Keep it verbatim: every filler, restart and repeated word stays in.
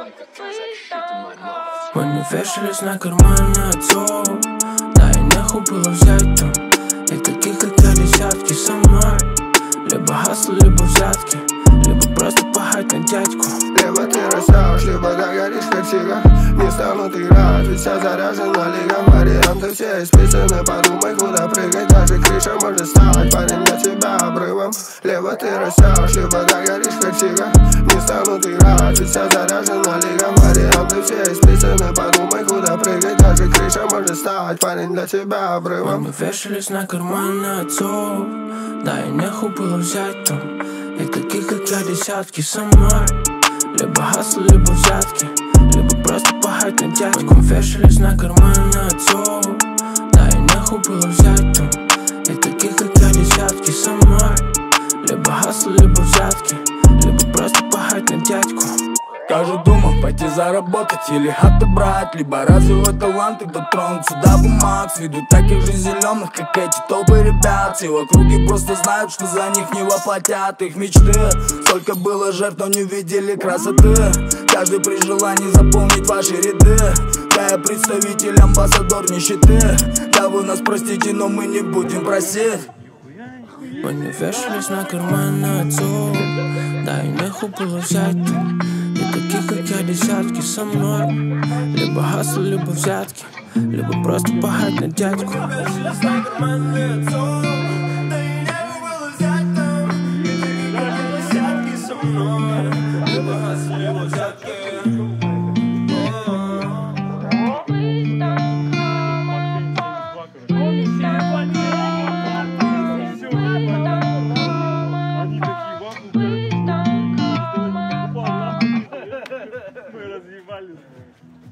Мы не вешались на карманы отцов, да и нехуй было взять там. И таких, как я, десятки со мной. Либо хасл, либо взятки, либо просто пахать на дядьку. Либо ты растешь, либо догоришь, как тигр. Не станут играть, ведь вся заряжена лига. Варианты все исписаны, подумай, куда прыгать. Даже крыша может стать, парень, для тебя обрывом. Либо ты растешь, либо догоришь, как тигр. Не станут играть, ведь вся заряжена лига. Варианты все исписаны, подумай, куда прыгать. Даже крыша может стать, парень, для тебя обрывом. Мы вешались на карманы отцов, да и нехуй было взять там. И таких, как я, десятки со мной. Либо хасл, либо взятки, либо просто пахать на дядьку. Мы вешались на карманы отцов, да и нехуй было взять там. И таких, как я, десятки со мной. Либо хасл, либо взятки, либо просто пахать на дядьку. Я же думал пойти заработать или хаты брать, либо развивать таланты, дотронуться до бумаг. С виду таких же зеленых, как эти толпы ребят. Все в округе просто знают, что за них не воплотят их мечты. Сколько было жертв, но не видели красоты. Каждый при желании заполнить ваши ряды. Да, я представитель, амбассадор нищеты. Да вы нас простите, но мы не будем просить. Мы не вешались на карманы отцов, да и нехуй было взять там. И таких, как я, десятки со мной. Либо хасл, либо взятки, либо просто пахать на дядьку. Мы разъебались.